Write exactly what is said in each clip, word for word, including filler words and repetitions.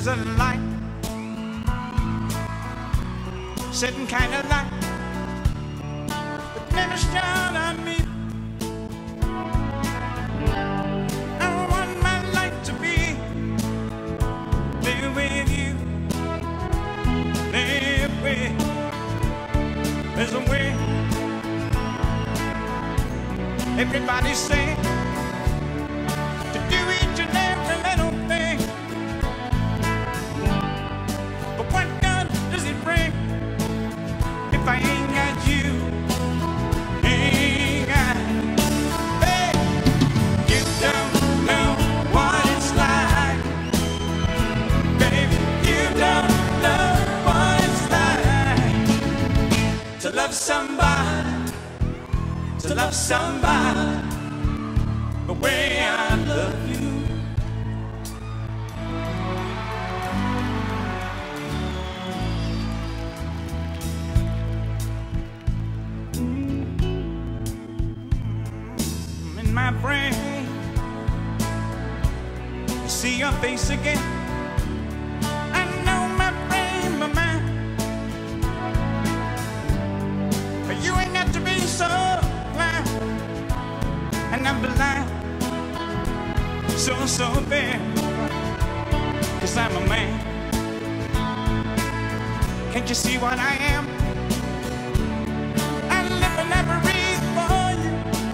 a light, certain kind of light that never shone on me. I want my life to be there with you, there with. There's a way. Everybody say to do each and every little thing, but what good does it bring if I ain't got you? Ain't got. Hey, you don't know what it's like, baby. You don't know what it's like to love somebody, to love somebody the way I love you. In my brain, I see your face again. I know my brain, my mind, but you ain't got to be so blind. And I'm blind, so, so bad, 'cause I'm a man. Can't you see what I am? I live and never breathe for you.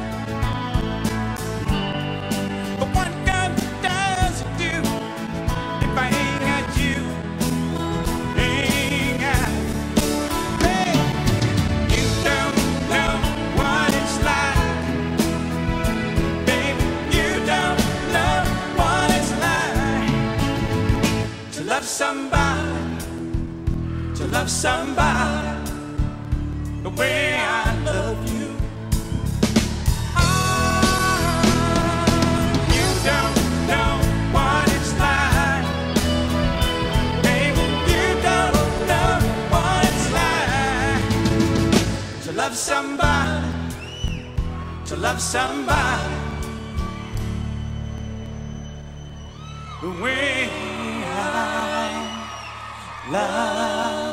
But what good does it do if I ain't got you? Ain't got. Hey, you don't know what it's like. Love somebody, to love somebody the way I love you. Oh, you don't know what it's like, baby. You don't know what it's like to love somebody, to love somebody the way I love.